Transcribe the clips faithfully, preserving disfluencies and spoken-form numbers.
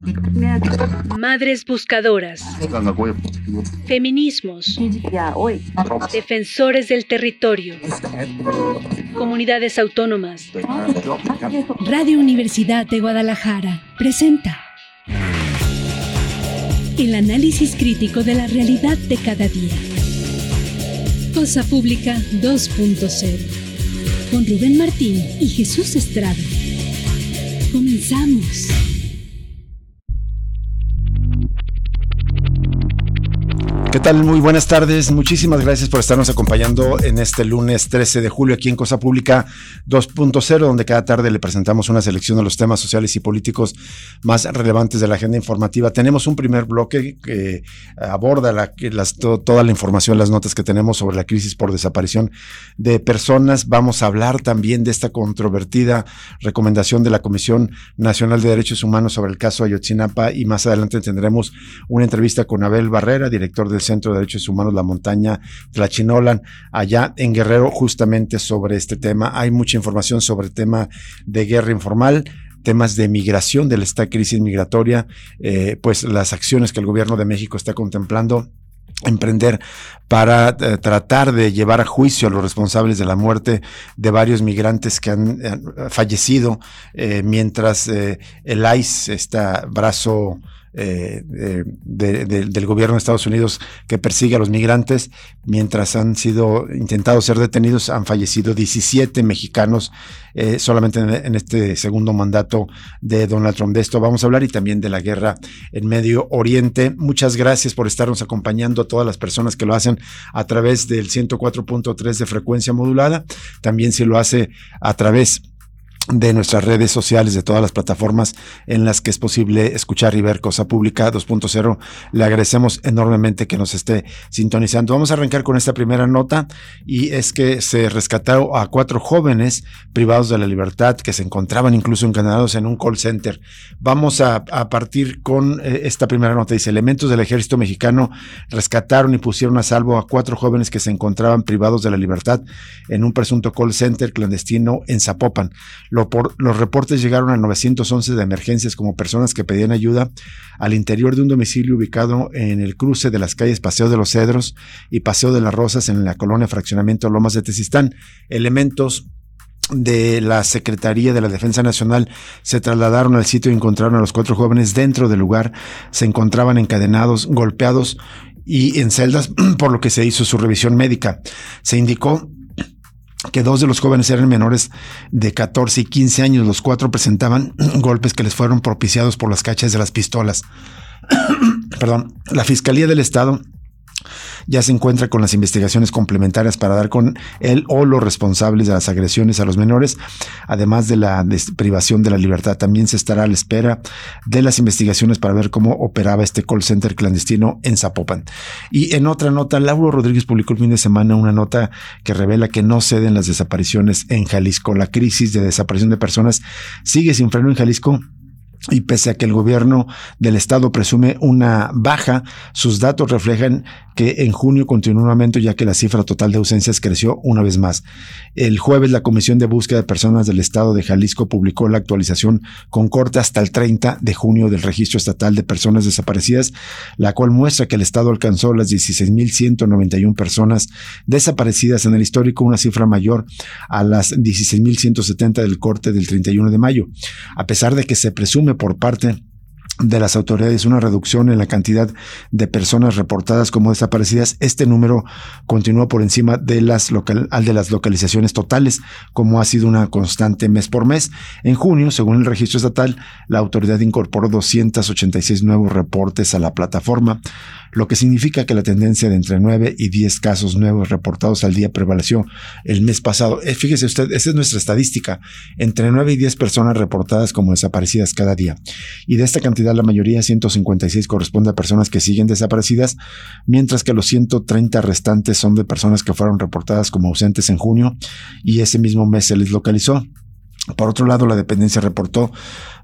Madres buscadoras, feminismos, defensores del territorio, comunidades autónomas. Radio Universidad de Guadalajara presenta el análisis crítico de la realidad de cada día. Cosa Pública dos punto cero, con Rubén Martín y Jesús Estrada. Comenzamos. ¿Qué tal? Muy buenas tardes. Muchísimas gracias por estarnos acompañando en este lunes trece de julio aquí en Cosa Pública dos punto cero, donde cada tarde le presentamos una selección de los temas sociales y políticos más relevantes de la agenda informativa. Tenemos un primer bloque que aborda la, las, to, toda la información, las notas que tenemos sobre la crisis por desaparición de personas. Vamos a hablar también de esta controvertida recomendación de la Comisión Nacional de Derechos Humanos sobre el caso Ayotzinapa, y más adelante tendremos una entrevista con Abel Barrera, director del Centro de Derechos Humanos La Montaña Tlachinolan, allá en Guerrero, justamente sobre este tema. Hay mucha información sobre el tema de guerra informal, temas de migración, de esta crisis migratoria, eh, pues las acciones que el gobierno de México está contemplando emprender para eh, tratar de llevar a juicio a los responsables de la muerte de varios migrantes que han eh, fallecido eh, mientras eh, el I C E, este brazo Eh, de, de, de, del gobierno de Estados Unidos que persigue a los migrantes, mientras han sido intentados ser detenidos, han fallecido diecisiete mexicanos eh, solamente en, en este segundo mandato de Donald Trump. De esto vamos a hablar, y también de la guerra en Medio Oriente. Muchas gracias por estarnos acompañando, a todas las personas que lo hacen a través del ciento cuatro punto tres de frecuencia modulada, también si lo hace a través de nuestras redes sociales, de todas las plataformas en las que es posible escuchar y ver Cosa Pública dos punto cero. Le agradecemos enormemente que nos esté sintonizando. Vamos a arrancar con esta primera nota, y es que se rescataron a cuatro jóvenes privados de la libertad que se encontraban incluso encadenados en un call center. Vamos a, a partir con eh, esta primera nota. Dice: elementos del ejército mexicano rescataron y pusieron a salvo a cuatro jóvenes que se encontraban privados de la libertad en un presunto call center clandestino en Zapopan. Lo por, los reportes llegaron a novecientos once de emergencias como personas que pedían ayuda al interior de un domicilio ubicado en el cruce de las calles Paseo de los Cedros y Paseo de las Rosas en la colonia Fraccionamiento Lomas de Tezistán. Elementos de la Secretaría de la Defensa Nacional se trasladaron al sitio y encontraron a los cuatro jóvenes dentro del lugar. Se encontraban encadenados, golpeados y en celdas, por lo que se hizo su revisión médica. Se indicó que dos de los jóvenes eran menores de catorce y quince años. Los cuatro presentaban golpes que les fueron propiciados por las cachas de las pistolas. Perdón. La Fiscalía del Estado ya se encuentra con las investigaciones complementarias para dar con él o los responsables de las agresiones a los menores, además de la privación de la libertad. También se estará a la espera de las investigaciones para ver cómo operaba este call center clandestino en Zapopan. Y en otra nota, Lauro Rodríguez publicó el fin de semana una nota que revela que no ceden las desapariciones en Jalisco. La crisis de desaparición de personas sigue sin freno en Jalisco, y pese a que el gobierno del estado presume una baja, sus datos reflejan que en junio continuó un aumento, ya que la cifra total de ausencias creció una vez más. El jueves, la Comisión de Búsqueda de Personas del Estado de Jalisco publicó la actualización con corte hasta el treinta de junio del Registro Estatal de Personas Desaparecidas, la cual muestra que el estado alcanzó las dieciséis mil ciento noventa y una personas desaparecidas en el histórico, una cifra mayor a las dieciséis mil ciento setenta del corte del treinta y uno de mayo. A pesar de que se presume por parte de las autoridades una reducción en la cantidad de personas reportadas como desaparecidas, este número continúa por encima de las, local, de las localizaciones totales, como ha sido una constante mes por mes. En junio, según el registro estatal, la autoridad incorporó doscientos ochenta y seis nuevos reportes a la plataforma, lo que significa que la tendencia de entre nueve y diez casos nuevos reportados al día prevaleció el mes pasado. Eh, fíjese usted, esta es nuestra estadística, entre nueve y diez personas reportadas como desaparecidas cada día. Y de esta cantidad, la mayoría, ciento cincuenta y seis, corresponde a personas que siguen desaparecidas, mientras que los ciento treinta restantes son de personas que fueron reportadas como ausentes en junio y ese mismo mes se les localizó. Por otro lado, la dependencia reportó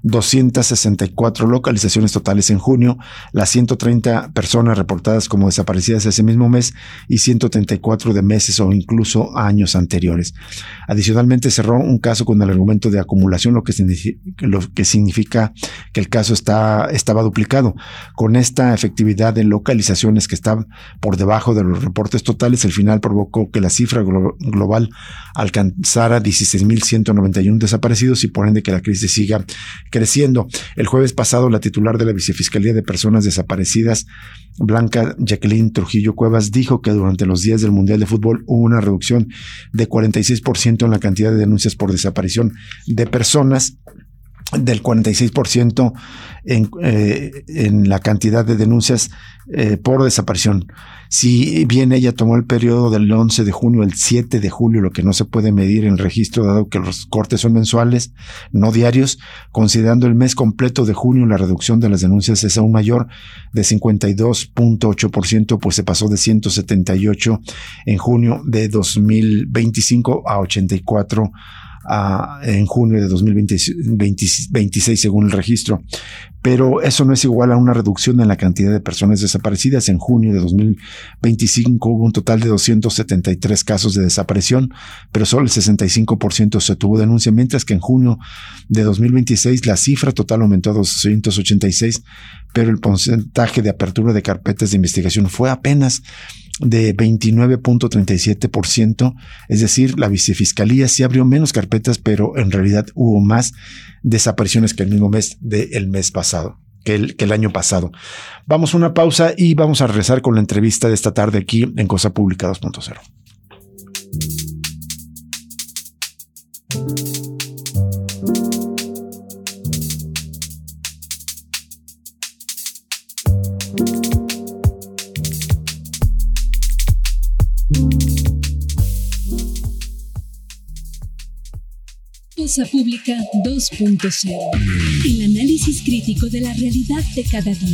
doscientas sesenta y cuatro localizaciones totales en junio, las ciento treinta personas reportadas como desaparecidas ese mismo mes y ciento treinta y cuatro de meses o incluso años anteriores. Adicionalmente, cerró un caso con el argumento de acumulación, lo que significa, lo que significa que el caso está, estaba duplicado. Con esta efectividad de localizaciones que está por debajo de los reportes totales, el final provocó que la cifra glo- global alcanzara dieciséis mil ciento noventa y uno desaparecidos y por ende que la crisis siga creciendo. El jueves pasado, la titular de la Vicefiscalía de Personas Desaparecidas, Blanca Jacqueline Trujillo Cuevas, dijo que durante los días del Mundial de Fútbol hubo una reducción de cuarenta y seis por ciento en la cantidad de denuncias por desaparición de personas, del cuarenta y seis por ciento en, eh, en la cantidad de denuncias eh, por desaparición. Si bien ella tomó el periodo del once de junio al siete de julio, lo que no se puede medir en el registro dado que los cortes son mensuales, no diarios, considerando el mes completo de junio, la reducción de las denuncias es aún mayor, de cincuenta y dos punto ocho por ciento, pues se pasó de ciento setenta y ocho en junio de dos mil veinticinco a ochenta y cuatro Uh, en junio de dos mil veintiséis según el registro, pero eso no es igual a una reducción en la cantidad de personas desaparecidas. En junio de dos mil veinticinco hubo un total de doscientos setenta y tres casos de desaparición, pero solo el sesenta y cinco por ciento se tuvo denuncia, mientras que en junio de dos mil veintiséis la cifra total aumentó a doscientos ochenta y seis, pero el porcentaje de apertura de carpetas de investigación fue apenas de veintinueve punto treinta y siete por ciento, es decir, la Vicefiscalía sí abrió menos carpetas, pero en realidad hubo más desapariciones que el mismo mes del mes pasado, que el, que el año pasado. Vamos a una pausa y vamos a regresar con la entrevista de esta tarde aquí en Cosa Pública dos punto cero. Cosa Pública dos punto cero. El análisis crítico de la realidad de cada día.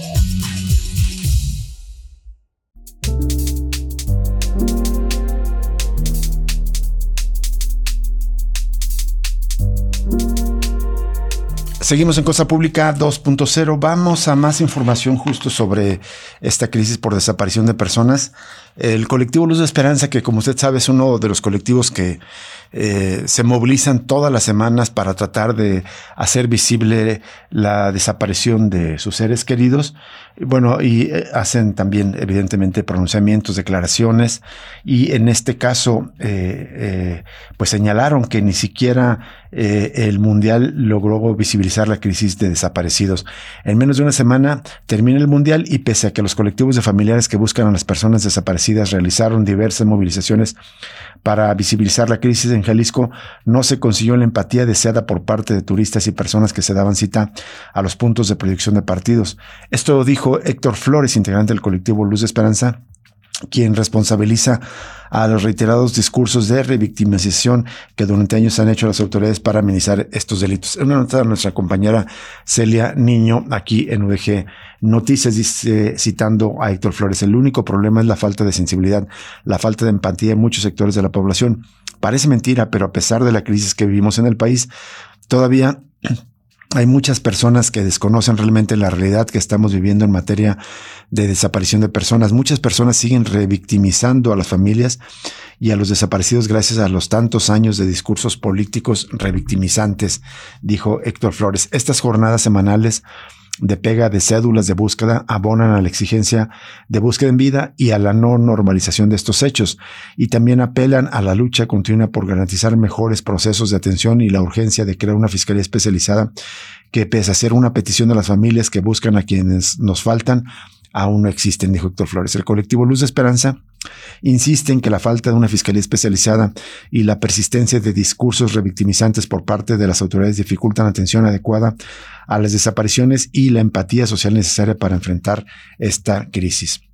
Seguimos en Cosa Pública dos punto cero. Vamos a más información justo sobre esta crisis por desaparición de personas. El colectivo Luz de Esperanza, que como usted sabe es uno de los colectivos que eh, se movilizan todas las semanas para tratar de hacer visible la desaparición de sus seres queridos. Bueno, y eh, hacen también evidentemente pronunciamientos, declaraciones, y en este caso eh, eh, pues señalaron que ni siquiera eh, el Mundial logró visibilizar la crisis de desaparecidos. En menos de una semana termina el Mundial y pese a que los colectivos de familiares que buscan a las personas desaparecidas realizaron diversas movilizaciones para visibilizar la crisis en Jalisco, no se consiguió la empatía deseada por parte de turistas y personas que se daban cita a los puntos de proyección de partidos. Esto lo dijo Héctor Flores, integrante del colectivo Luz de Esperanza, quien responsabiliza a los reiterados discursos de revictimización que durante años han hecho las autoridades para amenizar estos delitos. En una nota de nuestra compañera Celia Niño, aquí en U D G Noticias, dice, citando a Héctor Flores: el único problema es la falta de sensibilidad, la falta de empatía en muchos sectores de la población. Parece mentira, pero a pesar de la crisis que vivimos en el país, todavía hay muchas personas que desconocen realmente la realidad que estamos viviendo en materia de desaparición de personas. Muchas personas siguen revictimizando a las familias y a los desaparecidos gracias a los tantos años de discursos políticos revictimizantes, dijo Héctor Flores. Estas jornadas semanales de pega de cédulas de búsqueda abonan a la exigencia de búsqueda en vida y a la no normalización de estos hechos, y también apelan a la lucha continua por garantizar mejores procesos de atención y la urgencia de crear una fiscalía especializada que, pese a ser una petición de las familias que buscan a quienes nos faltan, aún no existen, dijo Héctor Flores. El colectivo Luz de Esperanza insiste en que la falta de una fiscalía especializada y la persistencia de discursos revictimizantes por parte de las autoridades dificultan la atención adecuada a las desapariciones y la empatía social necesaria para enfrentar esta crisis.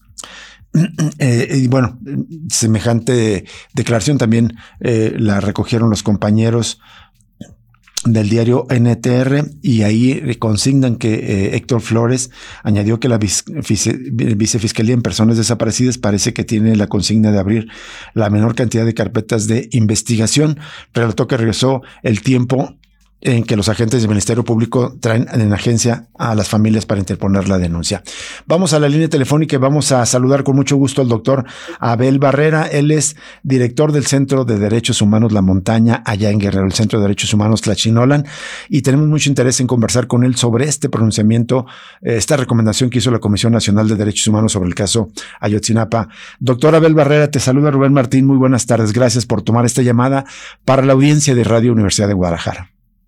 Eh, y bueno, semejante declaración también eh, la recogieron los compañeros del diario N T R, y ahí consignan que eh, Héctor Flores añadió que la vice, vice, vicefiscalía en personas desaparecidas parece que tiene la consigna de abrir la menor cantidad de carpetas de investigación. Relató que regresó el tiempo en que los agentes del Ministerio Público traen en agencia a las familias para interponer la denuncia. Vamos a la línea telefónica y vamos a saludar con mucho gusto al doctor Abel Barrera. Él es director del Centro de Derechos Humanos La Montaña, allá en Guerrero, el Centro de Derechos Humanos Tlachinolan, y tenemos mucho interés en conversar con él sobre este pronunciamiento, esta recomendación que hizo la Comisión Nacional de Derechos Humanos sobre el caso Ayotzinapa. Doctor Abel Barrera, te saluda Rubén Martín. Muy buenas tardes. Gracias por tomar esta llamada para la audiencia de Radio Universidad de Guadalajara.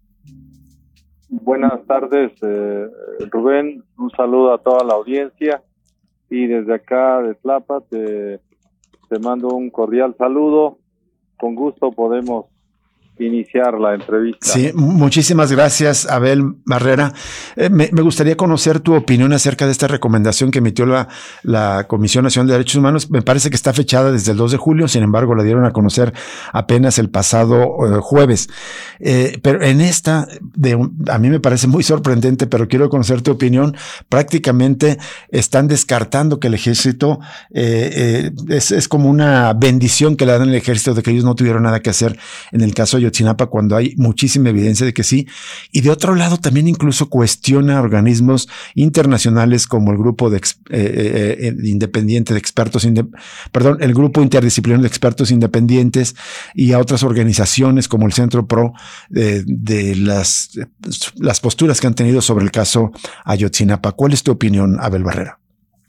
Buenas tardes, eh, Rubén. Un saludo a toda la audiencia y desde acá de Tlapa te, te mando un cordial saludo. Con gusto podemos iniciar la entrevista. Sí, muchísimas gracias, Abel Barrera. Eh, me, me gustaría conocer tu opinión acerca de esta recomendación que emitió la, la Comisión Nacional de Derechos Humanos. Me parece que está fechada desde el dos de julio, sin embargo, la dieron a conocer apenas el pasado eh, jueves. Eh, pero en esta, de un, a mí me parece muy sorprendente, pero quiero conocer tu opinión. Prácticamente están descartando que el ejército eh, eh, es, es como una bendición que le dan al ejército de que ellos no tuvieron nada que hacer en el caso de Ayotzinapa, cuando hay muchísima evidencia de que sí. Y de otro lado también incluso cuestiona organismos internacionales como el grupo de eh, eh, independiente de expertos, inde, perdón, el grupo interdisciplinario de expertos independientes y a otras organizaciones como el Centro Pro eh, de las, las posturas que han tenido sobre el caso Ayotzinapa. ¿Cuál es tu opinión, Abel Barrera?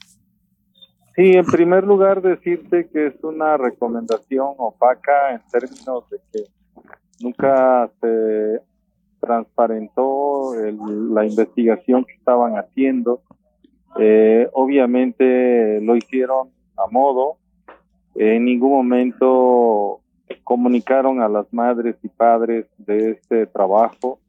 Sí, en primer lugar decirte que es una recomendación opaca en términos de que nunca se transparentó el, la investigación que estaban haciendo. Eh, obviamente lo hicieron a modo. En ningún momento comunicaron a las madres y padres de este trabajo.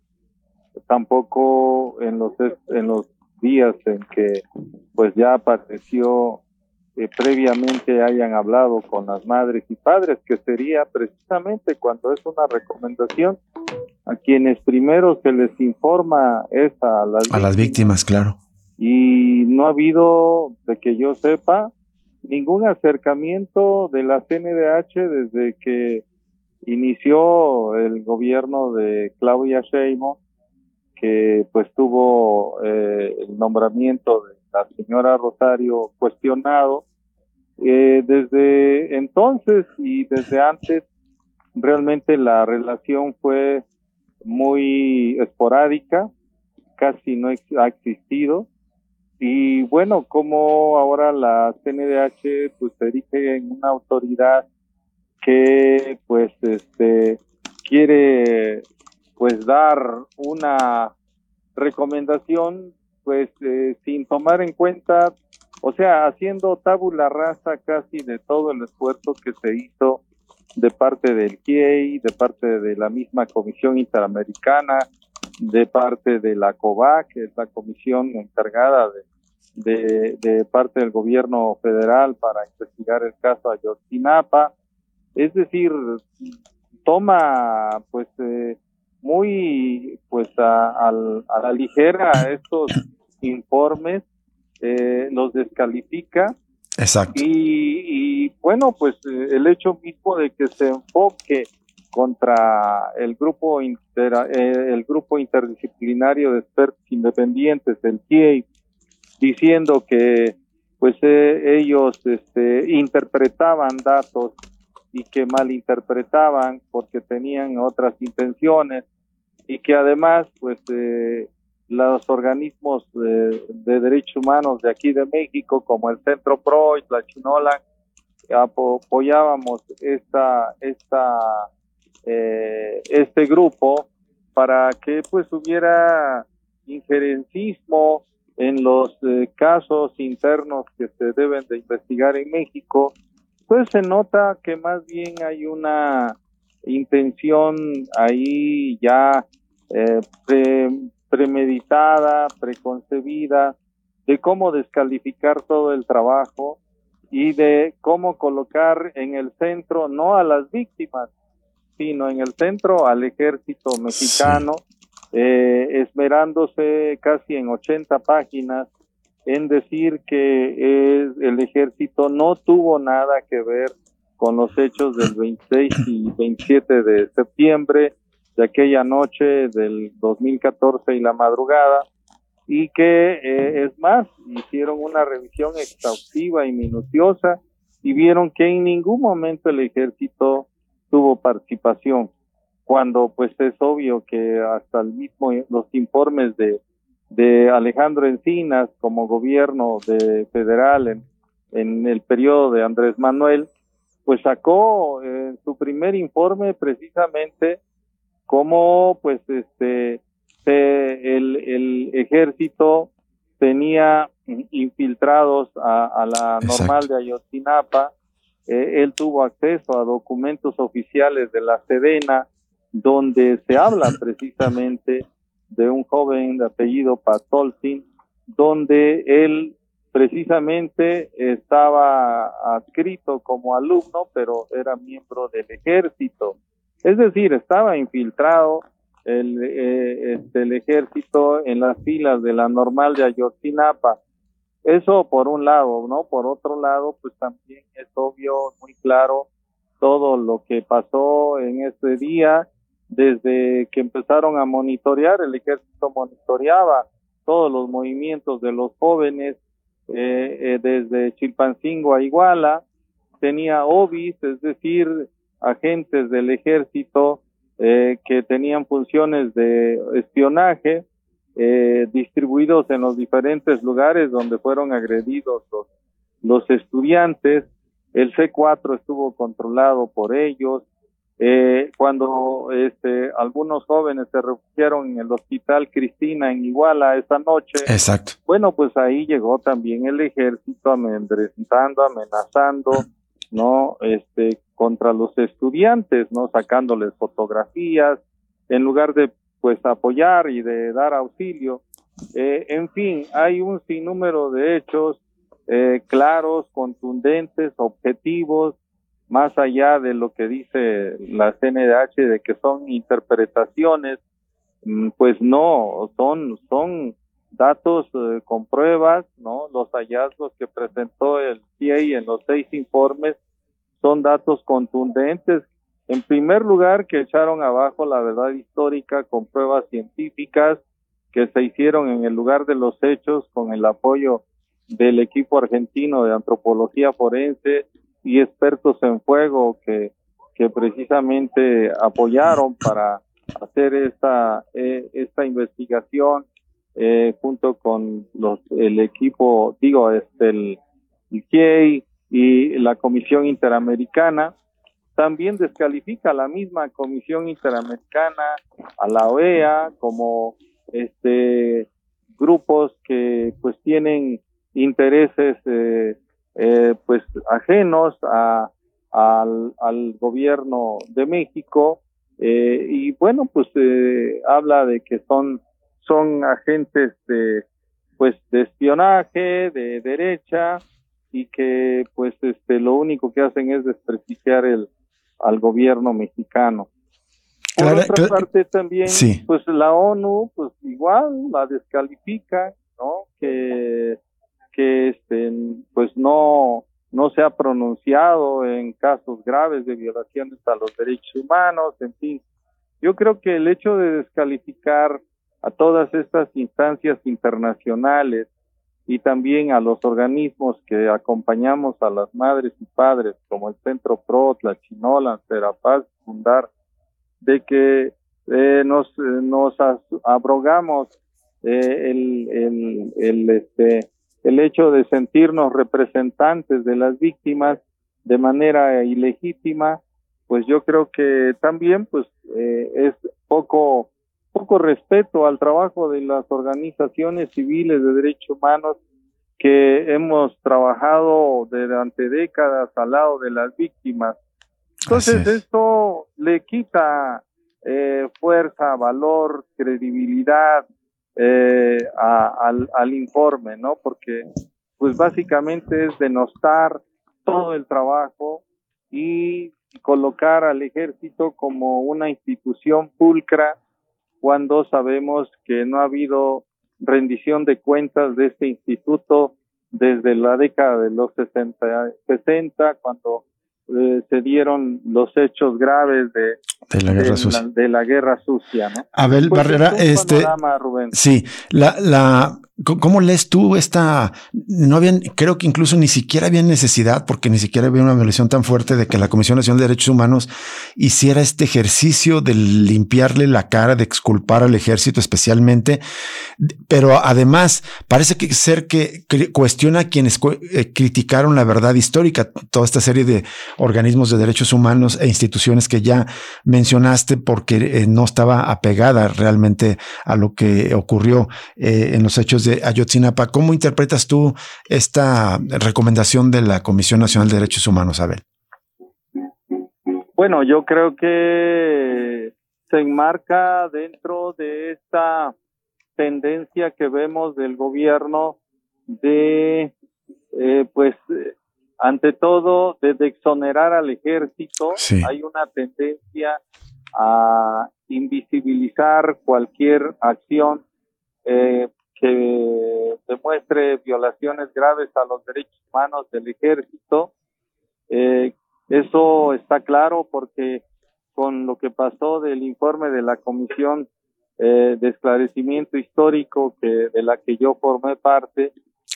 Tampoco en los en los días en que pues ya apareció Eh, previamente hayan hablado con las madres y padres, que sería precisamente cuando es una recomendación a quienes primero se les informa es a las, a víctimas. las víctimas, claro. Y no ha habido, de que yo sepa, ningún acercamiento de la C N D H desde que inició el gobierno de Claudia Sheinbaum, que pues tuvo eh, el nombramiento de la señora Rosario cuestionado. Eh, desde entonces y desde antes, realmente la relación fue muy esporádica, casi no ex- ha existido. Y bueno, como ahora la C N D H pues se erige en una autoridad que pues este quiere pues dar una recomendación pues eh, sin tomar en cuenta, o sea, haciendo tabula rasa casi de todo el esfuerzo que se hizo de parte del C I E I, de parte de la misma Comisión Interamericana, de parte de la COVAC, que es la comisión encargada de, de, de parte del gobierno federal para investigar el caso Ayotzinapa. Es decir, toma pues eh, muy pues a, a, a la ligera estos informes, eh, los descalifica. Exacto. Y, y bueno, pues eh, el hecho mismo de que se enfoque contra el grupo inter, eh, el grupo interdisciplinario de expertos independientes, el C I E I, diciendo que pues eh, ellos este, interpretaban datos y que malinterpretaban porque tenían otras intenciones, y que además pues eh, los organismos de, de derechos humanos de aquí de México, como el Centro Pro y Tlachinolan, apo apoyábamos esta esta eh, este grupo para que pues hubiera injerencismo en los eh, casos internos que se deben de investigar en México. Pues se nota que más bien hay una intención ahí ya eh, pre, premeditada, preconcebida, de cómo descalificar todo el trabajo y de cómo colocar en el centro no a las víctimas, sino en el centro al ejército mexicano, sí. eh, esmerándose casi en ochenta páginas en decir que es, el ejército no tuvo nada que ver con los hechos del veintiséis y veintisiete de septiembre, de aquella noche del dos mil catorce y la madrugada, y que eh, es más, hicieron una revisión exhaustiva y minuciosa y vieron que en ningún momento el ejército tuvo participación, cuando pues es obvio que hasta el mismo los informes de de Alejandro Encinas como gobierno de federal en, en el periodo de Andrés Manuel, pues sacó en eh, su primer informe precisamente cómo pues este se, el, el ejército tenía infiltrados a, a la Exacto. normal de Ayotzinapa. Eh, él tuvo acceso a documentos oficiales de la Sedena donde se habla precisamente de un joven de apellido Patolsin, donde él precisamente estaba adscrito como alumno, pero era miembro del ejército. Es decir, estaba infiltrado el, eh, este, el ejército en las filas de la normal de Ayotzinapa. Eso por un lado, ¿no? Por otro lado, pues también es obvio, muy claro, todo lo que pasó en ese día. Desde que empezaron a monitorear, el ejército monitoreaba todos los movimientos de los jóvenes, eh, eh, desde Chilpancingo a Iguala, tenía O B I S, es decir, agentes del ejército eh, que tenían funciones de espionaje, eh, distribuidos en los diferentes lugares donde fueron agredidos los, los estudiantes. El C cuatro estuvo controlado por ellos. Eh, cuando este, algunos jóvenes se refugiaron en el Hospital Cristina en Iguala esa noche, Exacto. Bueno, pues ahí llegó también el ejército amedrentando, amenazando, ¿no? Este, contra los estudiantes, ¿no? Sacándoles fotografías, en lugar de, pues, apoyar y de dar auxilio. Eh, en fin, hay un sinnúmero de hechos eh, claros, contundentes, objetivos, más allá de lo que dice la C N D H de que son interpretaciones, pues no, son son datos eh, con pruebas, ¿no? Los hallazgos que presentó el C I E en los seis informes son datos contundentes. En primer lugar, que echaron abajo la verdad histórica con pruebas científicas que se hicieron en el lugar de los hechos con el apoyo del equipo argentino de antropología forense y expertos en fuego que, que precisamente apoyaron para hacer esta, eh, esta investigación eh, junto con los, el equipo, digo, este, el, el C I E y la Comisión Interamericana. También descalifica la misma Comisión Interamericana a la O E A como este grupos que pues tienen intereses eh, eh, pues ajenos a, a, al, al gobierno de México eh, y bueno pues eh, habla de que son son agentes de pues de espionaje de derecha y que pues este lo único que hacen es desprestigiar el al gobierno mexicano. Por Clara, otra clara, parte también, sí. pues la ONU, pues igual la descalifica, ¿no? Que, que este, pues no, no se ha pronunciado en casos graves de violaciones a los derechos humanos, en fin. Yo creo que el hecho de descalificar a todas estas instancias internacionales y también a los organismos que acompañamos a las madres y padres, como el Centro Pro, la Chinola, Serapaz, Fundar, de que eh, nos eh, nos abrogamos eh, el el el este el hecho de sentirnos representantes de las víctimas de manera ilegítima, pues yo creo que también pues eh, es poco poco respeto al trabajo de las organizaciones civiles de derechos humanos que hemos trabajado durante décadas al lado de las víctimas. Entonces esto le quita eh, fuerza, valor, credibilidad eh, a, al, al informe, ¿no? Porque pues básicamente es denostar todo el trabajo y colocar al ejército como una institución pulcra cuando sabemos que no ha habido rendición de cuentas de este instituto desde la década de los sesenta, sesenta cuando eh, se dieron los hechos graves de, de la guerra de, sucia. La, de la guerra sucia, ¿no? Abel pues Barrera, es un este, panorama, Rubén. sí, la, la, ¿cómo lees tú esta? No habían, creo que incluso ni siquiera había necesidad, porque ni siquiera había una violación tan fuerte de que la Comisión Nacional de Derechos Humanos hiciera este ejercicio de limpiarle la cara, de exculpar al ejército especialmente, pero además parece que ser que cuestiona a quienes eh, criticaron la verdad histórica, toda esta serie de organismos de derechos humanos e instituciones que ya mencionaste, porque eh, no estaba apegada realmente a lo que ocurrió eh, en los hechos de Ayotzinapa. ¿Cómo interpretas tú esta recomendación de la Comisión Nacional de Derechos Humanos, Abel? Bueno, yo creo que se enmarca dentro de esta tendencia que vemos del gobierno de, eh, pues, ante todo, de, de exonerar al ejército. Sí. Hay una tendencia a invisibilizar cualquier acción eh, que demuestre violaciones graves a los derechos humanos del ejército. Eh, eso está claro porque con lo que pasó del informe de la Comisión eh, de Esclarecimiento Histórico, que de la que yo formé parte,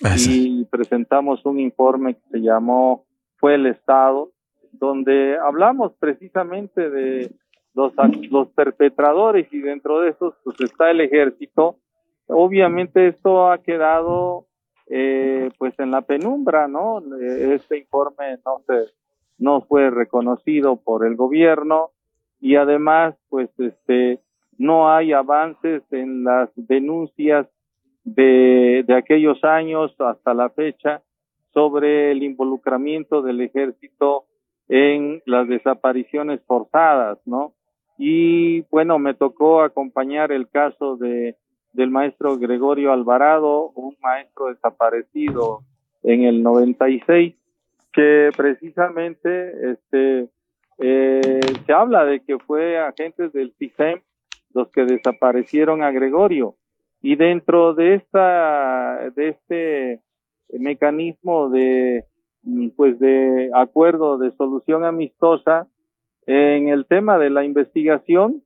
y presentamos un informe que se llamó Fue el Estado, donde hablamos precisamente de los, los perpetradores, y dentro de esos pues está el ejército. Obviamente esto ha quedado eh, pues en la penumbra, ¿no? Este informe no se no fue reconocido por el gobierno, y además pues este no hay avances en las denuncias de, de aquellos años hasta la fecha sobre el involucramiento del ejército en las desapariciones forzadas, ¿no? Y bueno, me tocó acompañar el caso de del maestro Gregorio Alvarado, un maestro desaparecido en el noventa y seis, que precisamente este eh, se habla de que fue agentes del C I S E M los que desaparecieron a Gregorio, y dentro de esta de este mecanismo de pues de acuerdo de solución amistosa en el tema de la investigación,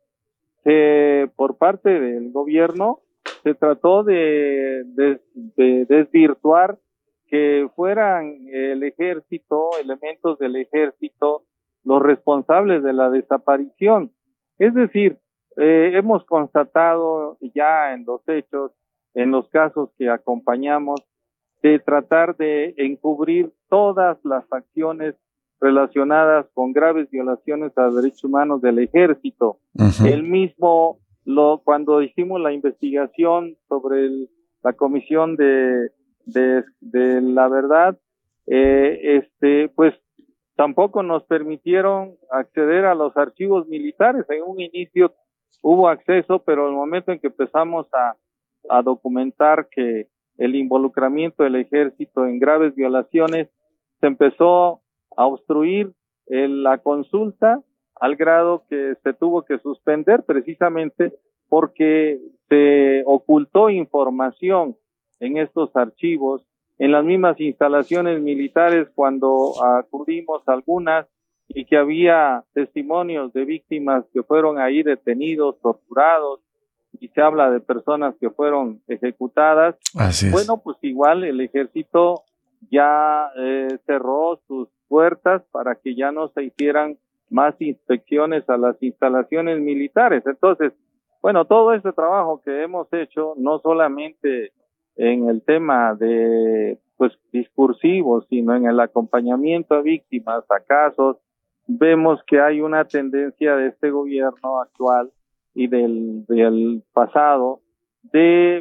eh, por parte del gobierno se trató de, de, de desvirtuar que fueran el ejército, elementos del ejército, los responsables de la desaparición. Es decir, eh, hemos constatado ya en los hechos, en los casos que acompañamos, de tratar de encubrir todas las acciones relacionadas con graves violaciones a derechos humanos del ejército. Uh-huh. El mismo, lo, cuando hicimos la investigación sobre el, la comisión de, de, de la verdad, eh, este, pues tampoco nos permitieron acceder a los archivos militares. En un inicio hubo acceso, pero el momento en que empezamos a, a documentar que el involucramiento del ejército en graves violaciones, se empezó a obstruir el, la consulta, al grado que se tuvo que suspender precisamente porque se ocultó información en estos archivos, en las mismas instalaciones militares cuando acudimos a algunas, y que había testimonios de víctimas que fueron ahí detenidos, torturados, y se habla de personas que fueron ejecutadas. Así es. Bueno, pues igual el ejército ya eh, cerró sus puertas para que ya no se hicieran más inspecciones a las instalaciones militares. Entonces, bueno, todo este trabajo que hemos hecho, no solamente en el tema de pues discursivo, sino en el acompañamiento a víctimas, a casos, vemos que hay una tendencia de este gobierno actual y del, del pasado de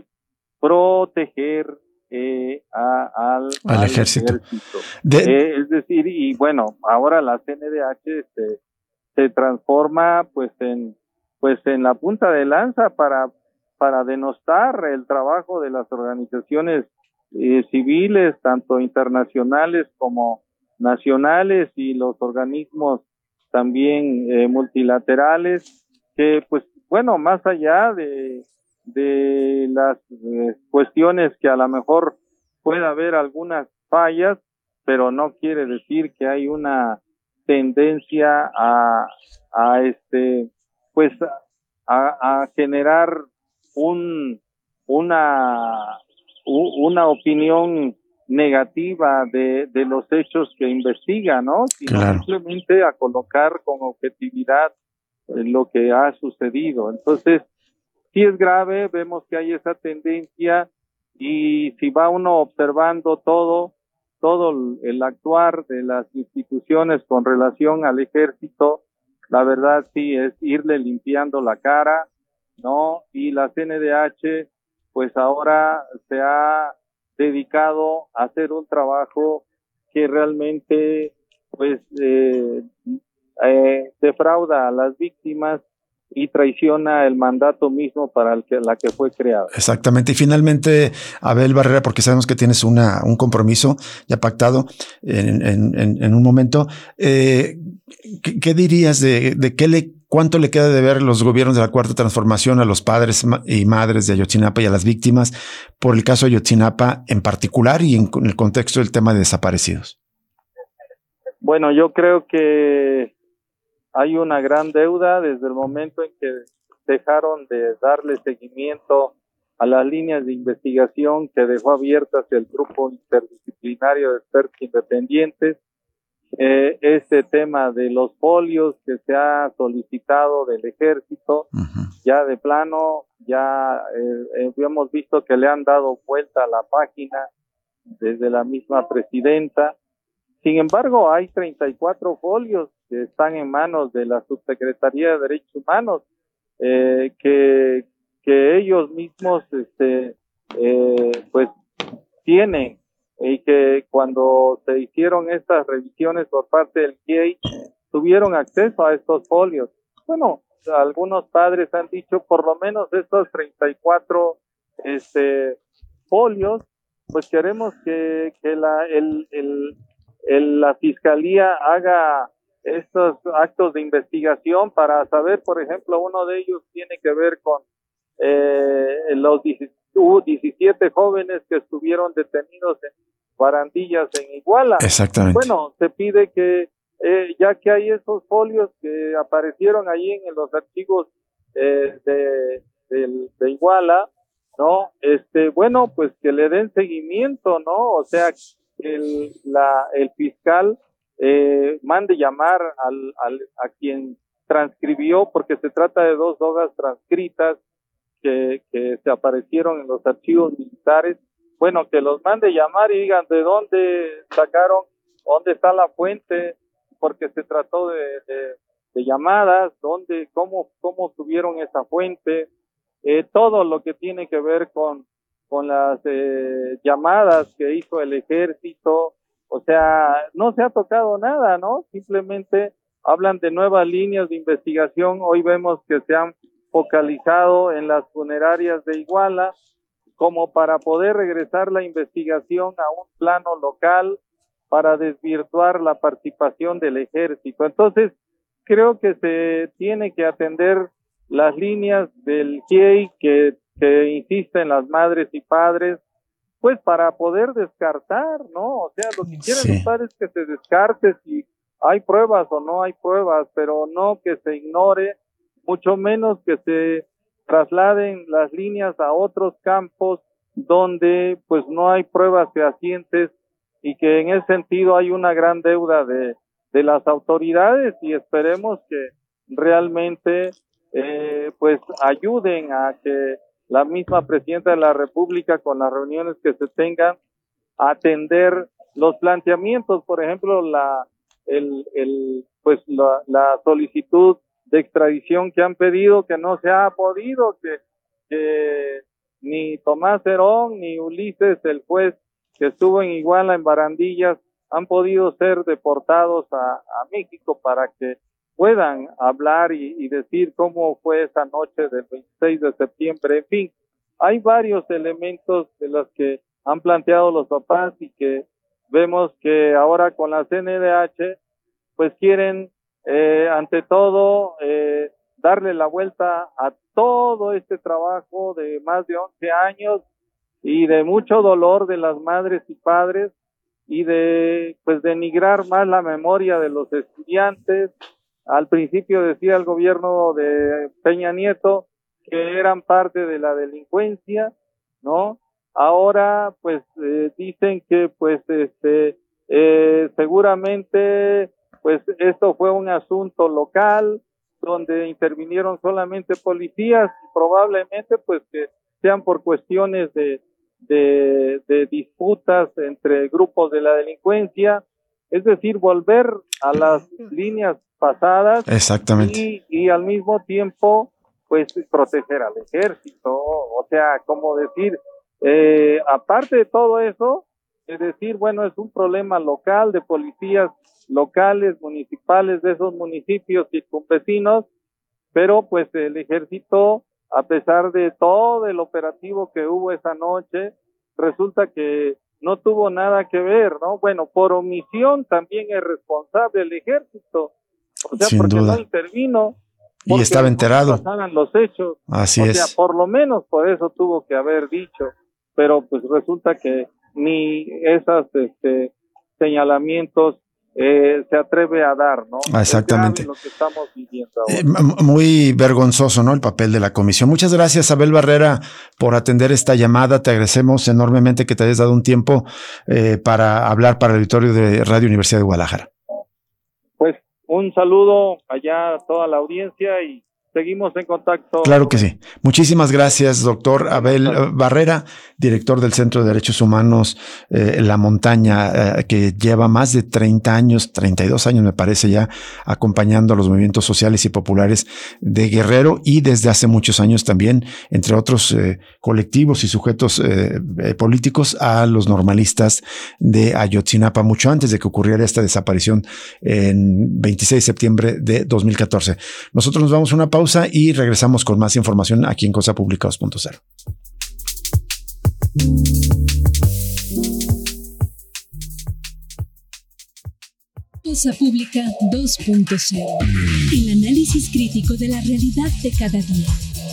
proteger eh, a, al, al, al ejército. ejército. De... Eh, es decir, y bueno, ahora la C N D H se, se transforma pues en pues en la punta de lanza para para denostar el trabajo de las organizaciones eh, civiles, tanto internacionales como nacionales, y los organismos también eh, multilaterales, que pues bueno, más allá de, de las eh, cuestiones que a lo mejor pueda haber algunas fallas, pero no quiere decir que hay una tendencia a, a este, pues, a, a generar un, una, una opinión negativa de, de los hechos que investiga, ¿no? Sino claro. simplemente a colocar con objetividad eh, lo que ha sucedido. Entonces, sí es grave, vemos que hay esa tendencia, y si va uno observando todo, todo el actuar de las instituciones con relación al ejército, la verdad sí es irle limpiando la cara, ¿no? Y la C N D H, pues ahora se ha dedicado a hacer un trabajo que realmente, pues, eh, eh, defrauda a las víctimas y traiciona el mandato mismo para el que la que fue creada. Exactamente. Y finalmente, Abel Barrera, porque sabemos que tienes una, un compromiso ya pactado en, en, en, en un momento, eh, ¿qué, qué dirías de, de qué le, cuánto le queda de ver los gobiernos de la Cuarta Transformación a los padres y madres de Ayotzinapa y a las víctimas por el caso de Ayotzinapa en particular y en, en el contexto del tema de desaparecidos? Bueno, yo creo que hay una gran deuda desde el momento en que dejaron de darle seguimiento a las líneas de investigación que dejó abiertas el grupo interdisciplinario de expertos independientes. Eh, este tema de los folios que se ha solicitado del ejército, uh-huh. ya de plano, ya eh, hemos visto que le han dado vuelta a la página desde la misma presidenta. Sin embargo, hay treinta y cuatro folios que están en manos de la Subsecretaría de Derechos Humanos, eh, que, que ellos mismos, este, eh, pues, tienen, y que cuando se hicieron estas revisiones por parte del G I E I, tuvieron acceso a estos folios. Bueno, algunos padres han dicho, por lo menos estos treinta y cuatro, este, folios, pues queremos que, que la, el, el, el, la Fiscalía haga estos actos de investigación para saber, por ejemplo, uno de ellos tiene que ver con eh, los diecisiete jóvenes que estuvieron detenidos en Barandillas, en Iguala. Exactamente. Bueno, se pide que, eh, ya que hay esos folios que aparecieron allí en los archivos eh, de, de, de Iguala, ¿no? Este, bueno, pues que le den seguimiento, ¿no? O sea, el, la, el fiscal Eh, mande llamar al, al, a quien transcribió, porque se trata de dos hojas transcritas que, que se aparecieron en los archivos militares. Bueno, que los mande llamar y digan de dónde sacaron, dónde está la fuente, porque se trató de, de, de llamadas, dónde, cómo, cómo tuvieron esa fuente, eh, todo lo que tiene que ver con, con las eh, llamadas que hizo el ejército. O sea, no se ha tocado nada, ¿no? Simplemente hablan de nuevas líneas de investigación. Hoy vemos que se han focalizado en las funerarias de Iguala como para poder regresar la investigación a un plano local para desvirtuar la participación del ejército. Entonces, creo que se tiene que atender las líneas del G I E I que, que insisten las madres y padres, pues para poder descartar, ¿no? O sea, lo que quieren sí. los padres es que se descarte si hay pruebas o no hay pruebas, pero no que se ignore, mucho menos que se trasladen las líneas a otros campos donde pues no hay pruebas fehacientes, y que en ese sentido hay una gran deuda de, de las autoridades, y esperemos que realmente eh, pues ayuden a que la misma presidenta de la República, con las reuniones que se tengan, a atender los planteamientos, por ejemplo, la el el pues la, la solicitud de extradición que han pedido, que no se ha podido, que, que ni Tomás Herón ni Ulises, el juez que estuvo en Iguala, en Barandillas, han podido ser deportados a, a México para que puedan hablar y, y decir cómo fue esa noche del veintiséis de septiembre. En fin, hay varios elementos de los que han planteado los papás y que vemos que ahora con la C N D H pues quieren eh, ante todo eh, darle la vuelta a todo este trabajo de más de once años y de mucho dolor de las madres y padres, y de pues denigrar más la memoria de los estudiantes. Al principio decía el gobierno de Peña Nieto que eran parte de la delincuencia, ¿no? Ahora pues eh, dicen que pues este eh, seguramente pues esto fue un asunto local donde intervinieron solamente policías y probablemente pues que sean por cuestiones de De, de disputas entre grupos de la delincuencia, es decir, volver a las líneas pasadas. Exactamente. Y, y al mismo tiempo, pues, proteger al ejército, o sea, como decir, eh, aparte de todo eso, es decir, bueno, es un problema local de policías locales, municipales de esos municipios circunvecinos, pero pues el ejército, a pesar de todo el operativo que hubo esa noche, resulta que no tuvo nada que ver, ¿no? Bueno, por omisión también es responsable el ejército, o sea, Sin porque duda. no intervino. Y estaba enterado. Pasaran los hechos. Así o es. sea, por lo menos por eso tuvo que haber dicho, pero pues resulta que ni esas este, señalamientos Eh, se atreve a dar, ¿no? Exactamente. Es grave lo que estamos viviendo ahora. Eh, muy vergonzoso, ¿no? El papel de la comisión. Muchas gracias, Abel Barrera, por atender esta llamada. Te agradecemos enormemente que te hayas dado un tiempo eh, para hablar para el auditorio de Radio Universidad de Guadalajara. Pues un saludo allá a toda la audiencia y seguimos en contacto. Claro que sí. Muchísimas gracias, doctor Abel Barrera, director del Centro de Derechos Humanos eh, La Montaña, eh, que lleva más de treinta años, treinta y dos años me parece ya, acompañando a los movimientos sociales y populares de Guerrero y desde hace muchos años también, entre otros eh, colectivos y sujetos eh, eh, políticos, a los normalistas de Ayotzinapa, mucho antes de que ocurriera esta desaparición en veintiséis de septiembre de dos mil catorce. Nosotros nos vamos a una pausa y regresamos con más información aquí en Cosa Pública dos punto cero. Cosa Pública dos punto cero. El análisis crítico de la realidad de cada día.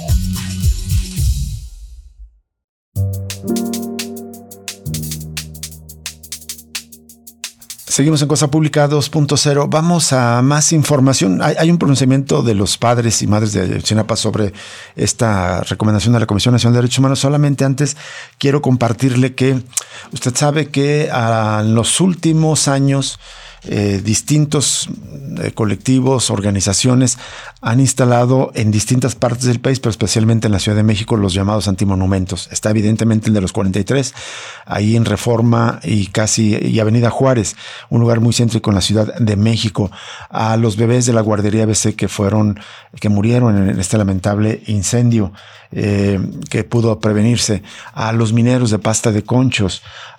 Seguimos en Cosa Pública dos punto cero. Vamos a más información. Hay, hay un pronunciamiento de los padres y madres de Ayotzinapa sobre esta recomendación de la Comisión Nacional de Derechos Humanos. Solamente antes quiero compartirle que usted sabe que en los últimos años Eh, distintos eh, colectivos, organizaciones han instalado en distintas partes del país, pero especialmente en la Ciudad de México, los llamados antimonumentos. Está evidentemente el de los cuarenta y tres, ahí en Reforma y casi y Avenida Juárez, un lugar muy céntrico en la Ciudad de México. A los bebés de la guardería B C que fueron, que murieron en este lamentable incendio eh, que pudo prevenirse, a los mineros de Pasta de Conchos,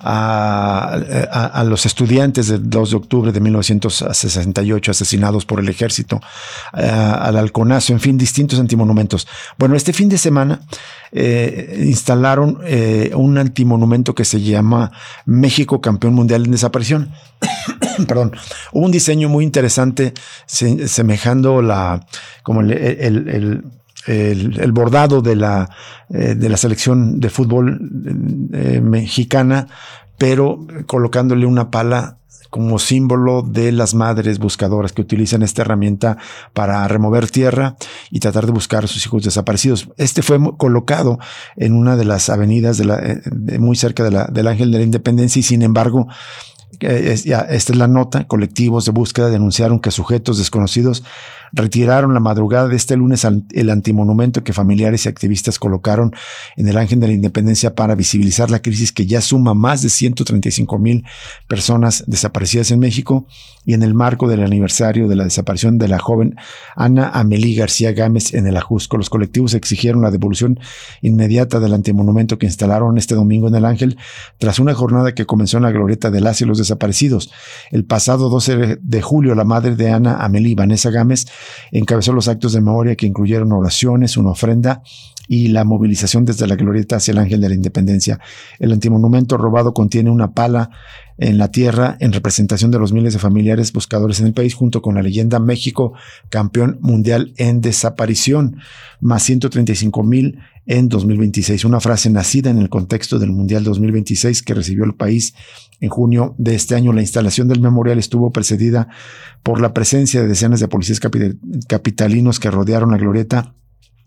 a, a, a los estudiantes del dos de octubre de mil novecientos sesenta y ocho asesinados por el ejército, eh, al halconazo, en fin, distintos antimonumentos. Bueno, este fin de semana eh, instalaron eh, un antimonumento que se llama México Campeón Mundial en Desaparición. Perdón, hubo un diseño muy interesante se, semejando la, como el, el, el El, el bordado de la, eh, de la selección de fútbol eh, mexicana, pero colocándole una pala como símbolo de las madres buscadoras que utilizan esta herramienta para remover tierra y tratar de buscar a sus hijos desaparecidos. Este fue colocado en una de las avenidas de la, de muy cerca de la, del Ángel de la Independencia y sin embargo, Es, ya, esta es la nota. Colectivos de búsqueda denunciaron que sujetos desconocidos retiraron la madrugada de este lunes el antimonumento que familiares y activistas colocaron en el Ángel de la Independencia para visibilizar la crisis que ya suma más de ciento treinta y cinco mil personas desaparecidas en México, y en el marco del aniversario de la desaparición de la joven Ana Amelí García Gámez en el Ajusco. Los colectivos exigieron la devolución inmediata del antimonumento que instalaron este domingo en el Ángel tras una jornada que comenzó en la glorieta de las y los desaparecidos. El pasado doce de julio, la madre de Ana Amelí, Vanessa Gámez, encabezó los actos de memoria que incluyeron oraciones, una ofrenda y la movilización desde la glorieta hacia el Ángel de la Independencia. El antimonumento robado contiene una pala en la tierra en representación de los miles de familiares buscadores en el país, junto con la leyenda México, campeón mundial en desaparición, más ciento treinta y cinco mil en dos mil veintiséis. Una frase nacida en el contexto del Mundial dos mil veintiséis que recibió el país en junio de este año. La instalación del memorial estuvo precedida por la presencia de decenas de policías capi- capitalinos que rodearon la glorieta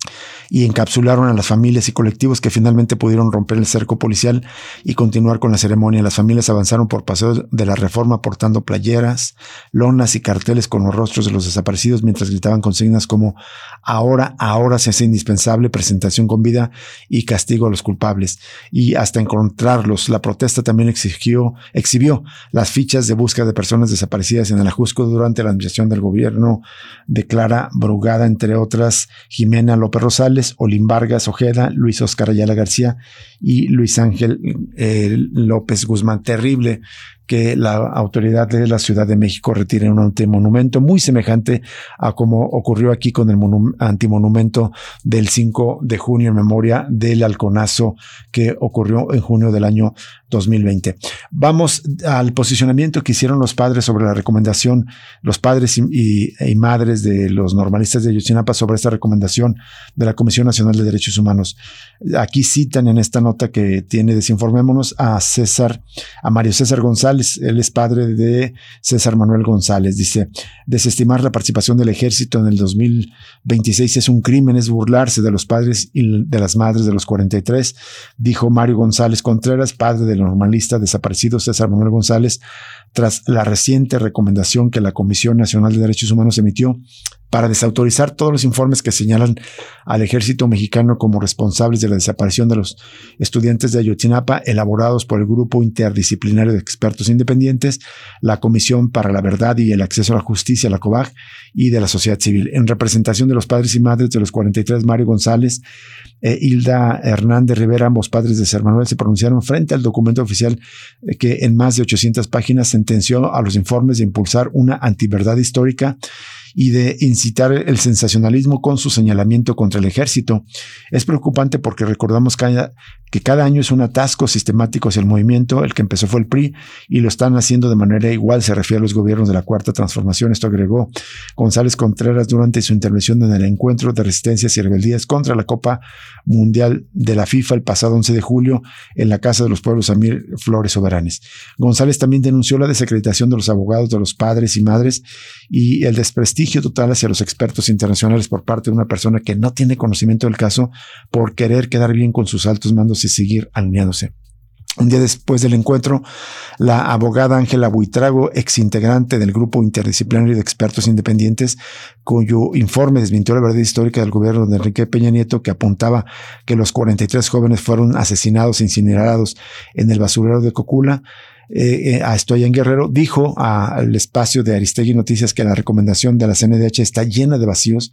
y encapsularon a las familias y colectivos que finalmente pudieron romper el cerco policial y continuar con la ceremonia. Las familias avanzaron por Paseo de la Reforma portando playeras, lonas y carteles con los rostros de los desaparecidos mientras gritaban consignas como ahora, ahora se hace indispensable presentación con vida y castigo a los culpables. Y hasta encontrarlos, la protesta también exigió, exhibió las fichas de búsqueda de personas desaparecidas en el Ajusco durante la administración del gobierno de Clara Brugada, entre otras Jimena López Rosales, Olín Vargas Ojeda, Luis Óscar Ayala García y Luis Ángel eh, López Guzmán. Terrible que la autoridad de la Ciudad de México retire un antimonumento muy semejante a como ocurrió aquí con el monum- antimonumento del cinco de junio en memoria del halconazo que ocurrió en junio del año dos mil veinte. Vamos al posicionamiento que hicieron los padres sobre la recomendación, los padres y, y, y madres de los normalistas de Ayotzinapa sobre esta recomendación de la Comisión Nacional de Derechos Humanos. Aquí citan en esta nota que tiene Desinformémonos a César, a Mario César González. Él es padre de César Manuel González. Dice: desestimar la participación del ejército en el dos mil veintiséis es un crimen, es burlarse de los padres y de las madres de los cuarenta y tres, dijo Mario González Contreras, padre del normalista desaparecido César Manuel González, tras la reciente recomendación que la Comisión Nacional de Derechos Humanos emitió para desautorizar todos los informes que señalan al ejército mexicano como responsables de la desaparición de los estudiantes de Ayotzinapa, elaborados por el Grupo Interdisciplinario de Expertos Independientes, la Comisión para la Verdad y el Acceso a la Justicia, la COVAG, y de la sociedad civil. En representación de los padres y madres de los cuarenta y tres, Mario González e Hilda Hernández Rivera, ambos padres de César Manuel, se pronunciaron frente al documento oficial que en más de ochocientas páginas sentenció a los informes de impulsar una antiverdad histórica y de incitar el sensacionalismo con su señalamiento contra el ejército. Es preocupante porque recordamos que cada, que cada año es un atasco sistemático hacia el movimiento. El que empezó fue el P R I y lo están haciendo de manera igual, se refiere a los gobiernos de la Cuarta Transformación. Esto agregó González Contreras durante su intervención en el encuentro de resistencias y rebeldías contra la Copa Mundial de la FIFA el pasado once de julio en la Casa de los Pueblos Amir Flores Soberanes. González también denunció la desacreditación de los abogados de los padres y madres y el desprestigio total hacia los expertos internacionales por parte de una persona que no tiene conocimiento del caso por querer quedar bien con sus altos mandos y seguir alineándose. Un día después del encuentro, la abogada Ángela Buitrago, exintegrante del Grupo Interdisciplinario de Expertos Independientes, cuyo informe desmintió la verdad histórica del gobierno de Enrique Peña Nieto, que apuntaba que los cuarenta y tres jóvenes fueron asesinados e incinerados en el basurero de Cocula, Eh, a Estoy en Guerrero, dijo al espacio de Aristegui Noticias que la recomendación de la C N D H está llena de vacíos,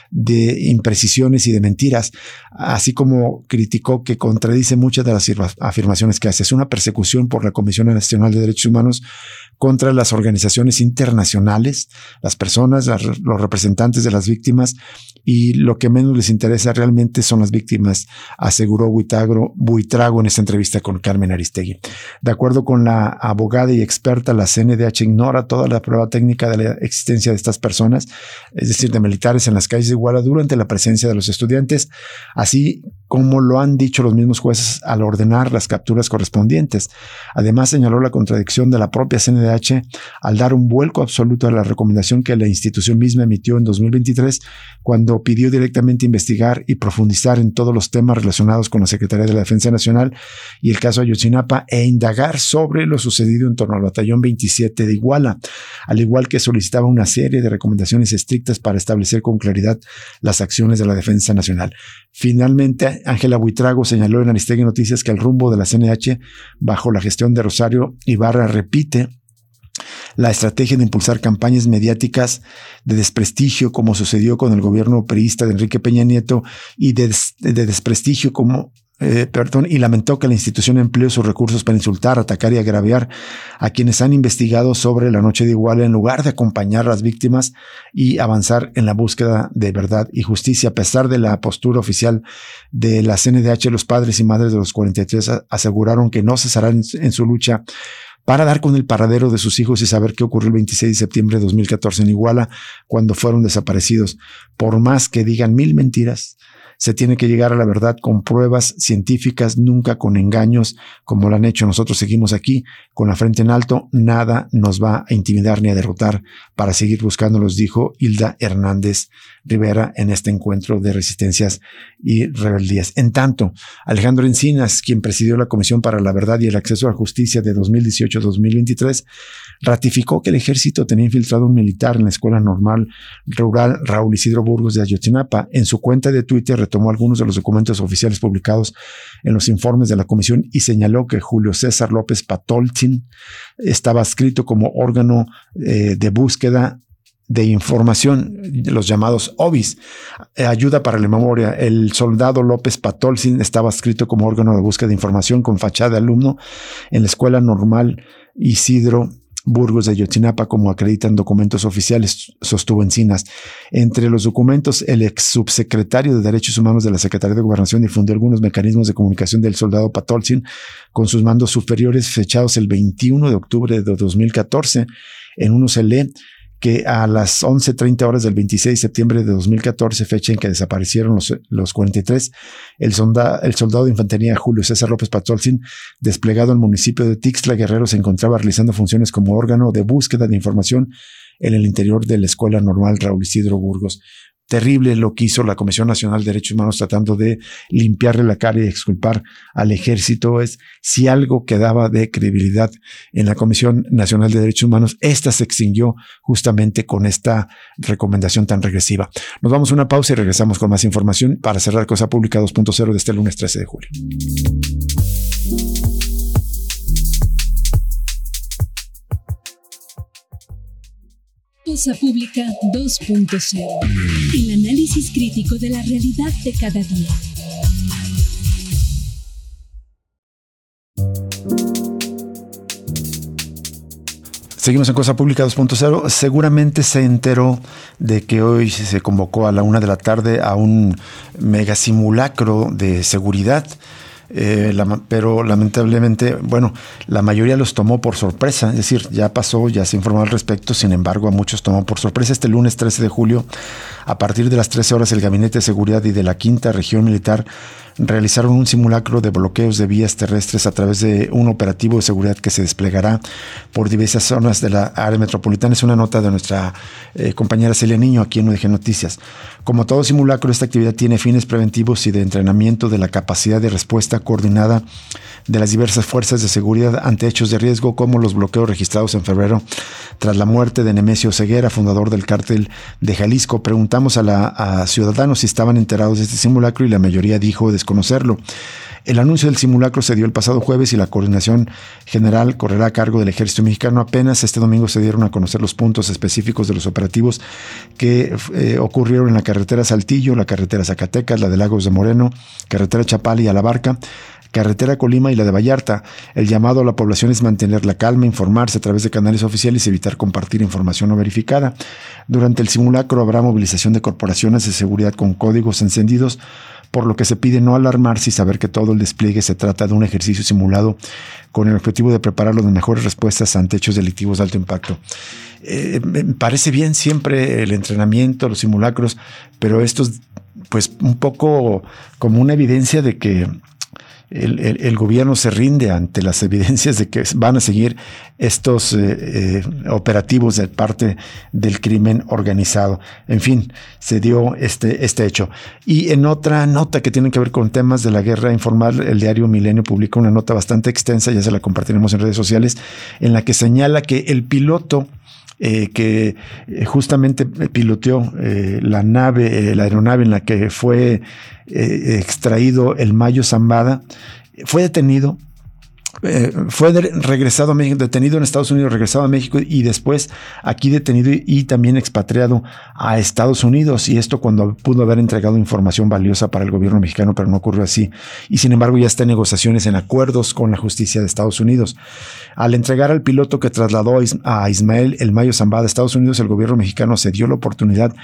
de imprecisiones y de mentiras, así como criticó que contradice muchas de las afirmaciones que hace. Es una persecución por la Comisión Nacional de Derechos Humanos contra las organizaciones internacionales, las personas, las, los representantes de las víctimas, y lo que menos les interesa realmente son las víctimas, aseguró Buitrago, Buitrago en esta entrevista con Carmen Aristegui. De acuerdo con la abogada y experta, la C N D H ignora toda la prueba técnica de la existencia de estas personas, es decir, de militares en las calles de Iguala durante la presencia de los estudiantes, así como lo han dicho los mismos jueces al ordenar las capturas correspondientes. Además, señaló la contradicción de la propia C N D H al dar un vuelco absoluto a la recomendación que la institución misma emitió en dos mil veintitrés, cuando pidió directamente investigar y profundizar en todos los temas relacionados con la Secretaría de la Defensa Nacional y el caso Ayotzinapa e indagar sobre lo sucedido en torno al batallón veintisiete de Iguala, al igual que solicitaba una serie de recomendaciones estrictas para establecer con claridad las acciones de la Defensa Nacional. Finalmente, Ángela Buitrago señaló en Aristegui Noticias que el rumbo de la C N D H bajo la gestión de Rosario Ibarra repite la estrategia de impulsar campañas mediáticas de desprestigio, como sucedió con el gobierno priista de Enrique Peña Nieto, y de, des, de desprestigio como Eh, perdón, y lamentó que la institución empleó sus recursos para insultar, atacar y agraviar a quienes han investigado sobre la noche de Iguala en lugar de acompañar a las víctimas y avanzar en la búsqueda de verdad y justicia. A pesar de la postura oficial de la C N D H, los padres y madres de los cuarenta y tres aseguraron que no cesarán en su lucha para dar con el paradero de sus hijos y saber qué ocurrió el veintiséis de septiembre de dos mil catorce en Iguala, cuando fueron desaparecidos. Por más que digan mil mentiras, se tiene que llegar a la verdad con pruebas científicas, nunca con engaños, como lo han hecho. Nosotros seguimos aquí con la frente en alto. Nada nos va a intimidar ni a derrotar para seguir buscándolos, dijo Hilda Hernández Rivera en este encuentro de resistencias y rebeldías. En tanto, Alejandro Encinas, quien presidió la Comisión para la Verdad y el Acceso a la Justicia de dos mil dieciocho a dos mil veintitrés, ratificó que el ejército tenía infiltrado un militar en la Escuela Normal Rural Raúl Isidro Burgos de Ayotzinapa. En su cuenta de Twitter retomó algunos de los documentos oficiales publicados en los informes de la comisión y señaló que Julio César López Patoltzin estaba adscrito como órgano eh, de búsqueda de información, los llamados O B I S, eh, ayuda para la memoria. El soldado López Patoltzin estaba adscrito como órgano de búsqueda de información con fachada de alumno en la Escuela Normal Isidro Burgos de Ayotzinapa, como acreditan documentos oficiales, sostuvo Encinas. Entre los documentos, el ex subsecretario de Derechos Humanos de la Secretaría de Gobernación difundió algunos mecanismos de comunicación del soldado Patoltzin con sus mandos superiores fechados el veintiuno de octubre de dos mil catorce. En uno se lee que a las once treinta horas del veintiséis de septiembre de dos mil catorce, fecha en que desaparecieron los, los cuarenta y tres, el, sonda, el soldado de infantería Julio César López Patoltzin, desplegado en el municipio de Tixtla Guerrero, se encontraba realizando funciones como órgano de búsqueda de información en el interior de la Escuela Normal Raúl Isidro Burgos. Terrible lo que hizo la Comisión Nacional de Derechos Humanos tratando de limpiarle la cara y exculpar al ejército. Es si algo quedaba de credibilidad en la Comisión Nacional de Derechos Humanos, esta se extinguió justamente con esta recomendación tan regresiva. Nos vamos a una pausa y regresamos con más información para cerrar Cosa Pública dos punto cero de este lunes trece de julio. Cosa Pública dos punto cero. El análisis crítico de la realidad de cada día. Seguimos en Cosa Pública dos punto cero. Seguramente se enteró de que hoy se convocó a la una de la tarde a un mega simulacro de seguridad. Eh, la, pero lamentablemente, bueno, la mayoría los tomó por sorpresa, es decir, ya pasó, ya se informó al respecto, sin embargo a muchos tomó por sorpresa. Este lunes trece de julio, a partir de las trece horas, el Gabinete de Seguridad y de la Quinta Región Militar realizaron un simulacro de bloqueos de vías terrestres a través de un operativo de seguridad que se desplegará por diversas zonas de la área metropolitana. Es una nota de nuestra eh, compañera Celia Niño aquí en U D G Noticias. Como todo simulacro, esta actividad tiene fines preventivos y de entrenamiento de la capacidad de respuesta coordinada de las diversas fuerzas de seguridad ante hechos de riesgo, como los bloqueos registrados en febrero tras la muerte de Nemesio Ceguera, fundador del Cártel de Jalisco. Preguntamos a, la, a ciudadanos si estaban enterados de este simulacro y la mayoría dijo desconocerlo. El anuncio del simulacro se dio el pasado jueves y la coordinación general correrá a cargo del Ejército Mexicano. Apenas este domingo se dieron a conocer los puntos específicos de los operativos que eh, ocurrieron en la carretera Saltillo, la carretera Zacatecas, la de Lagos de Moreno, carretera Chapala y a la Barca, carretera Colima y la de Vallarta. El llamado a la población es mantener la calma, informarse a través de canales oficiales y evitar compartir información no verificada. Durante el simulacro habrá movilización de corporaciones de seguridad con códigos encendidos, por lo que se pide no alarmarse y saber que todo el despliegue se trata de un ejercicio simulado con el objetivo de preparar las mejores respuestas ante hechos delictivos de alto impacto. Eh, me parece bien siempre el entrenamiento, los simulacros, pero esto es pues un poco como una evidencia de que El, el, el gobierno se rinde ante las evidencias de que van a seguir estos eh, eh, operativos de parte del crimen organizado. En fin, se dio este, este hecho. Y en otra nota que tiene que ver con temas de la guerra informal, el diario Milenio publica una nota bastante extensa, ya se la compartiremos en redes sociales, en la que señala que el piloto Eh, que justamente piloteó eh, la nave, eh, la aeronave en la que fue eh, extraído el Mayo Zambada, fue detenido, eh, fue de, regresado a México, detenido en Estados Unidos, regresado a México y después aquí detenido y, y también expatriado a Estados Unidos. Y esto cuando pudo haber entregado información valiosa para el gobierno mexicano, pero no ocurrió así. Y sin embargo ya está en negociaciones, en acuerdos con la justicia de Estados Unidos. Al entregar al piloto que trasladó a Ismael el Mayo Zambada a Estados Unidos, el gobierno mexicano se dio la oportunidad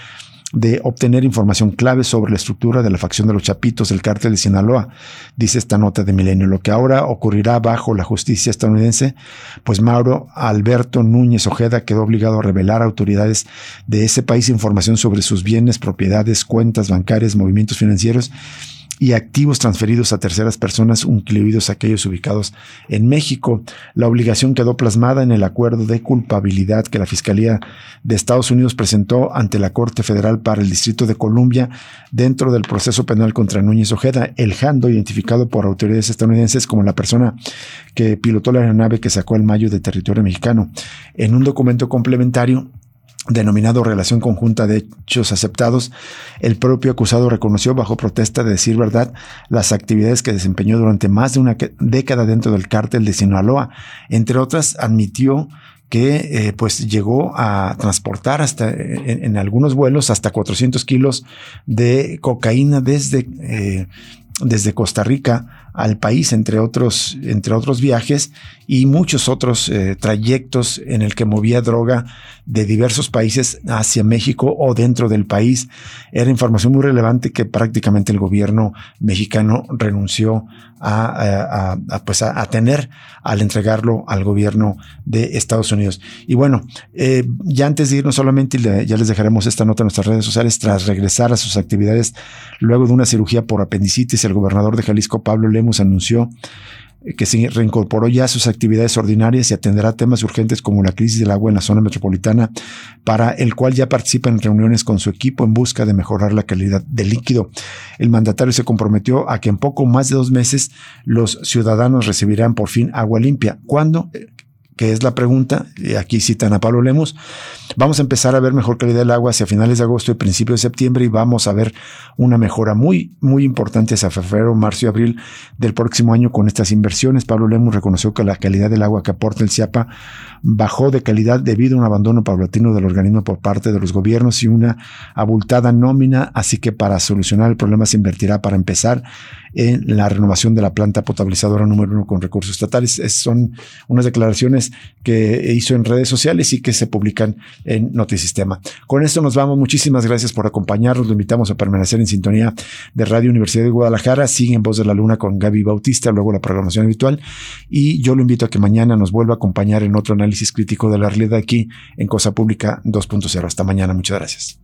de obtener información clave sobre la estructura de la facción de los Chapitos del cártel de Sinaloa, dice esta nota de Milenio. Lo que ahora ocurrirá bajo la justicia estadounidense, pues Mauro Alberto Núñez Ojeda quedó obligado a revelar a autoridades de ese país información sobre sus bienes, propiedades, cuentas bancarias, movimientos financieros y activos transferidos a terceras personas, incluidos aquellos ubicados en México. La obligación quedó plasmada en el acuerdo de culpabilidad que la Fiscalía de Estados Unidos presentó ante la Corte Federal para el Distrito de Columbia dentro del proceso penal contra Núñez Ojeda, el Jando, identificado por autoridades estadounidenses como la persona que pilotó la aeronave que sacó el Mayo de territorio mexicano. En un documento complementario denominado Relación Conjunta de Hechos Aceptados, el propio acusado reconoció bajo protesta de decir verdad las actividades que desempeñó durante más de una década dentro del cártel de Sinaloa. Entre otras, admitió que eh, pues llegó a transportar hasta en, en algunos vuelos hasta cuatrocientos kilos de cocaína desde eh, desde Costa Rica al país, entre otros, entre otros viajes y muchos otros eh, trayectos en el que movía droga de diversos países hacia México o dentro del país. Era información muy relevante que prácticamente el gobierno mexicano renunció a, a, a, pues a, a tener al entregarlo al gobierno de Estados Unidos. Y bueno, eh, ya antes de irnos solamente, le, ya les dejaremos esta nota en nuestras redes sociales. Tras regresar a sus actividades luego de una cirugía por apendicitis, el gobernador de Jalisco, Pablo Lemus, anunció que se reincorporó ya a sus actividades ordinarias y atenderá temas urgentes como la crisis del agua en la zona metropolitana, para el cual ya participa en reuniones con su equipo en busca de mejorar la calidad del líquido. El mandatario se comprometió a que en poco más de dos meses los ciudadanos recibirán por fin agua limpia. ¿Cuándo? Que es la pregunta, y aquí citan a Pablo Lemus. Vamos a empezar a ver mejor calidad del agua hacia finales de agosto y principios de septiembre, y vamos a ver una mejora muy, muy importante hacia febrero, marzo y abril del próximo año con estas inversiones. Pablo Lemus reconoció que la calidad del agua que aporta el CIAPA bajó de calidad debido a un abandono paulatino del organismo por parte de los gobiernos y una abultada nómina, así que para solucionar el problema se invertirá para empezar en la renovación de la planta potabilizadora número uno con recursos estatales. Es, son unas declaraciones que hizo en redes sociales y que se publican en Notisistema. Con esto nos vamos. Muchísimas gracias por acompañarnos. Lo invitamos a permanecer en sintonía de Radio Universidad de Guadalajara. Sigue en Voz de la Luna con Gaby Bautista, luego la programación habitual. Y yo lo invito a que mañana nos vuelva a acompañar en otro análisis crítico de la realidad aquí en Cosa Pública dos punto cero. Hasta mañana. Muchas gracias.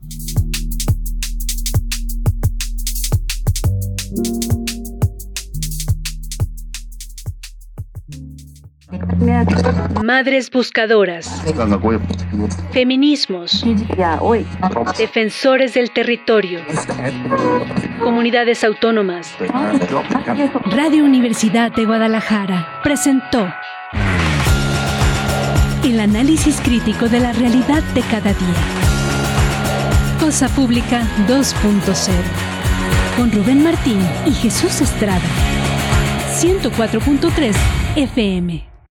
Madres buscadoras, feminismos, defensores del territorio, comunidades autónomas. Radio Universidad de Guadalajara presentó el análisis crítico de la realidad de cada día. Cosa Pública dos punto cero con Rubén Martín y Jesús Estrada. ciento cuatro punto tres F M.